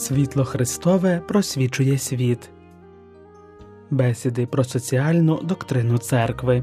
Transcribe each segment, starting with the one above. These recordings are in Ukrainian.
Світло Христове просвічує світ. Бесіди про соціальну доктрину церкви.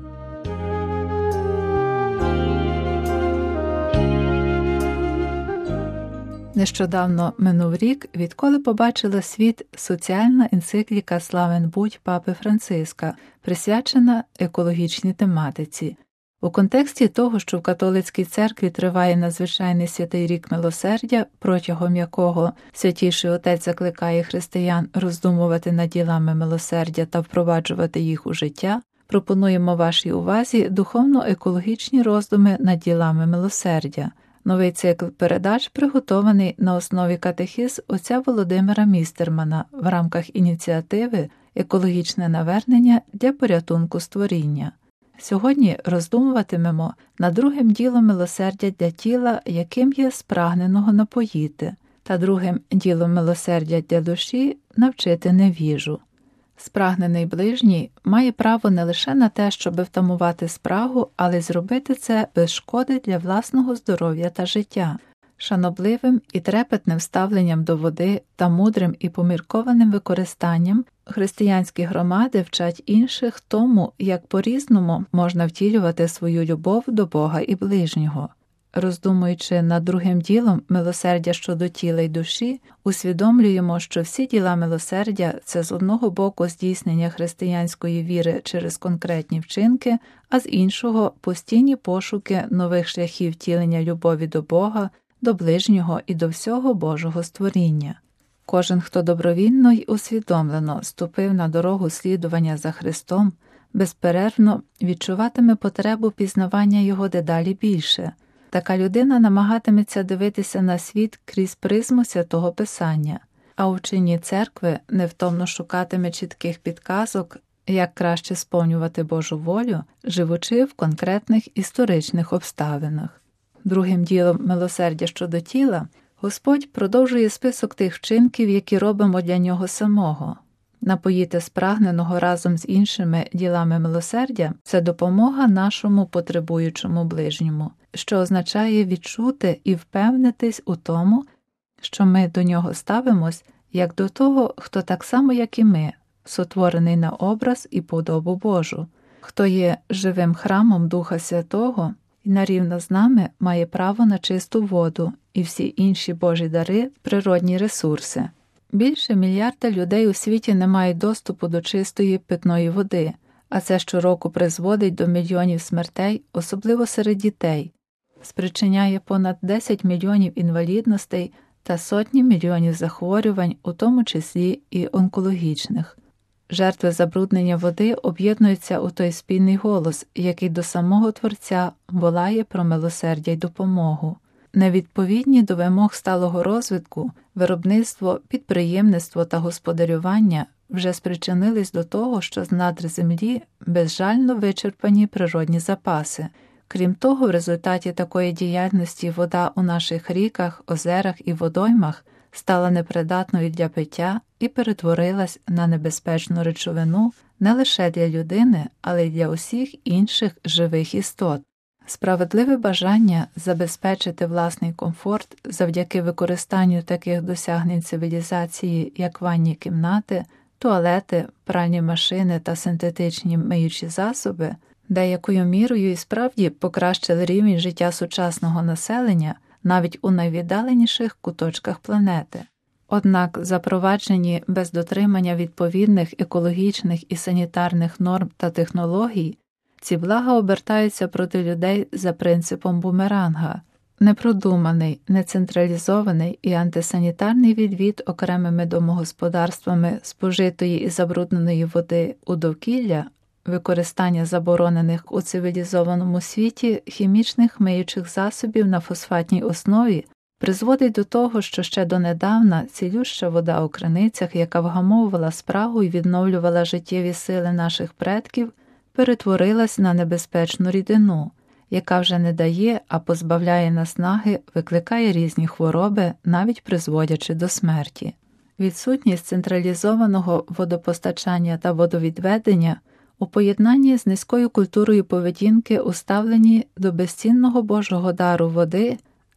Нещодавно минув рік, відколи побачила світ соціальна енцикліка «Славен будь» папи Франциска, присвячена екологічній тематиці. У контексті того, що в католицькій церкві триває надзвичайний святий рік милосердя, протягом якого Святійший Отець закликає християн роздумувати над ділами милосердя та впроваджувати їх у життя, пропонуємо вашій увазі духовно-екологічні роздуми над ділами милосердя. Новий цикл передач приготований на основі катехиз отця Володимира Містермана в рамках ініціативи «Екологічне навернення для порятунку створіння». Сьогодні роздумуватимемо над другим ділом милосердя для тіла, яким є спрагненого напоїти, та другим ділом милосердя для душі – навчити невіжу. Спрагнений ближній має право не лише на те, щоб втамувати спрагу, але й зробити це без шкоди для власного здоров'я та життя. Шанобливим і трепетним ставленням до води та мудрим і поміркованим використанням християнські громади вчать інших тому, як по-різному можна втілювати свою любов до Бога і ближнього. Роздумуючи над другим ділом милосердя щодо тіла й душі, усвідомлюємо, що всі діла милосердя – це з одного боку здійснення християнської віри через конкретні вчинки, а з іншого – постійні пошуки нових шляхів втілення любові до Бога, до ближнього і до всього Божого створіння. Кожен, хто добровільно й усвідомлено ступив на дорогу слідування за Христом, безперервно відчуватиме потребу пізнавання Його дедалі більше. Така людина намагатиметься дивитися на світ крізь призму Святого Писання, а у вченні церкви невтомно шукатиме чітких підказок, як краще сповнювати Божу волю, живучи в конкретних історичних обставинах. Другим ділом милосердя щодо тіла Господь продовжує список тих вчинків, які робимо для Нього самого. Напоїти спрагненого разом з іншими ділами милосердя – це допомога нашому потребуючому ближньому, що означає відчути і впевнитись у тому, що ми до нього ставимось, як до того, хто так само, як і ми, сотворений на образ і подобу Божу, хто є живим храмом Духа Святого і нарівно з нами має право на чисту воду і всі інші Божі дари, природні ресурси. Більше мільярда людей у світі не мають доступу до чистої питної води, а це щороку призводить до мільйонів смертей, особливо серед дітей, спричиняє понад 10 мільйонів інвалідностей та сотні мільйонів захворювань, у тому числі і онкологічних. Жертви забруднення води об'єднуються у той спільний голос, який до самого Творця волає про милосердя й допомогу. Невідповідні до вимог сталого розвитку, виробництво, підприємництво та господарювання вже спричинились до того, що з надр землі безжально вичерпані природні запаси. Крім того, в результаті такої діяльності вода у наших ріках, озерах і водоймах стала непридатною для пиття і перетворилась на небезпечну речовину не лише для людини, але й для усіх інших живих істот. Справедливе бажання забезпечити власний комфорт завдяки використанню таких досягнень цивілізації, як ванні кімнати, туалети, пральні машини та синтетичні миючі засоби, деякою мірою і справді покращили рівень життя сучасного населення навіть у найвіддаленіших куточках планети. Однак запроваджені без дотримання відповідних екологічних і санітарних норм та технологій, ці блага обертаються проти людей за принципом бумеранга. Непродуманий, нецентралізований і антисанітарний відвід окремими домогосподарствами спожитої і забрудненої води у довкілля, використання заборонених у цивілізованому світі хімічних миючих засобів на фосфатній основі призводить до того, що ще донедавна цілюща вода у криницях, яка вгамовувала спрагу і відновлювала життєві сили наших предків, перетворилась на небезпечну рідину, яка вже не дає, а позбавляє наснаги, викликає різні хвороби, навіть призводячи до смерті. Відсутність централізованого водопостачання та водовідведення у поєднанні з низькою культурою поведінки у ставленні до безцінного Божого дару води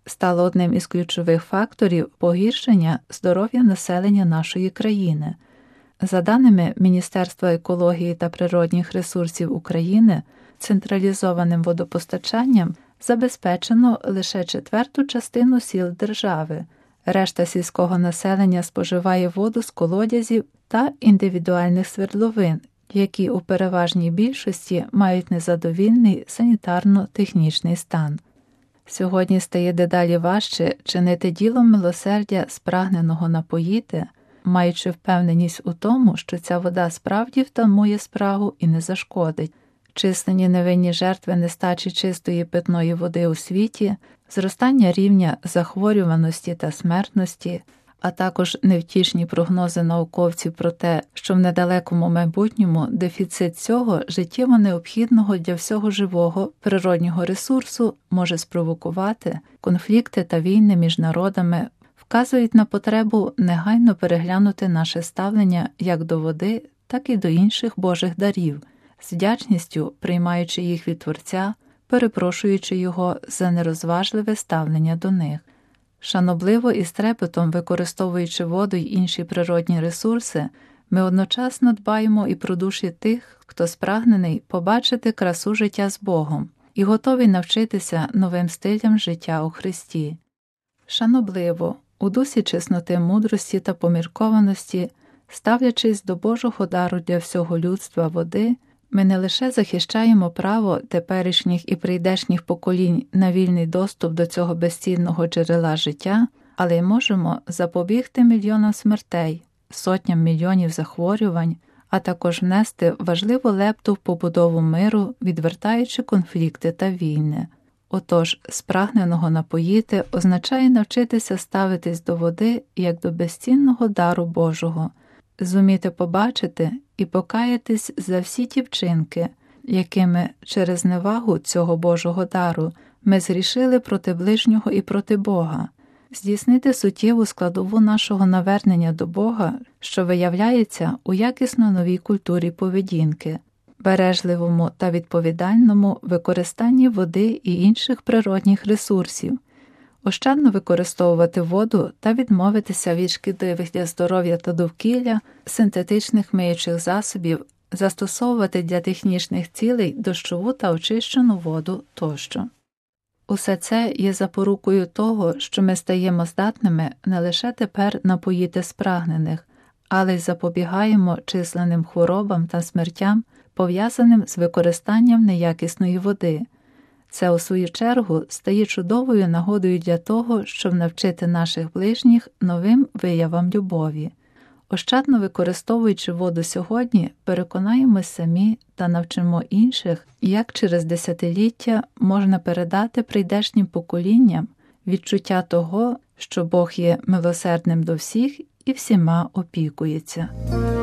стало одним із ключових факторів погіршення здоров'я населення нашої країни. За даними Міністерства екології та природних ресурсів України, централізованим водопостачанням забезпечено лише 1/4 частину сіл держави. Решта сільського населення споживає воду з колодязів та індивідуальних свердловин, які у переважній більшості мають незадовільний санітарно-технічний стан. Сьогодні стає дедалі важче чинити ділом милосердя спрагненого напоїти, маючи впевненість у тому, що ця вода справді втамує спрагу і не зашкодить. Численні невинні жертви нестачі чистої питної води у світі, зростання рівня захворюваності та смертності, а також невтішні прогнози науковців про те, що в недалекому майбутньому дефіцит цього життєво необхідного для всього живого природнього ресурсу може спровокувати конфлікти та війни між народами, вказують на потребу негайно переглянути наше ставлення як до води, так і до інших Божих дарів, з вдячністю приймаючи їх від Творця, перепрошуючи його за нерозважливе ставлення до них. Шанобливо і з трепетом використовуючи воду й інші природні ресурси, ми одночасно дбаємо і про душі тих, хто спрагнений побачити красу життя з Богом і готовий навчитися новим стилям життя у Христі. Шанобливо, у дусі чесноти, мудрості та поміркованості, ставлячись до Божого дару для всього людства води, ми не лише захищаємо право теперішніх і прийдешніх поколінь на вільний доступ до цього безцінного джерела життя, але й можемо запобігти мільйонам смертей, сотням мільйонів захворювань, а також внести важливу лепту в побудову миру, відвертаючи конфлікти та війни. Отож, спрагненого напоїти означає навчитися ставитись до води як до безцінного дару Божого, зуміти побачити і покаятись за всі ті вчинки, якими через невагу цього Божого дару ми згрішили проти ближнього і проти Бога, здійснити суттєву складову нашого навернення до Бога, що виявляється у якісно новій культурі поведінки, бережливому та відповідальному використанні води і інших природних ресурсів, ощадно використовувати воду та відмовитися від шкідливих для здоров'я та довкілля синтетичних миючих засобів, застосовувати для технічних цілей дощову та очищену воду тощо. Усе це є запорукою того, що ми стаємо здатними не лише тепер напоїти спрагнених, але й запобігаємо численним хворобам та смертям, пов'язаним з використанням неякісної води. Це, у свою чергу, стає чудовою нагодою для того, щоб навчити наших ближніх новим виявам любові. Ощадно використовуючи воду сьогодні, переконаємось самі та навчимо інших, як через десятиліття можна передати прийдешнім поколінням відчуття того, що Бог є милосердним до всіх і всіма опікується.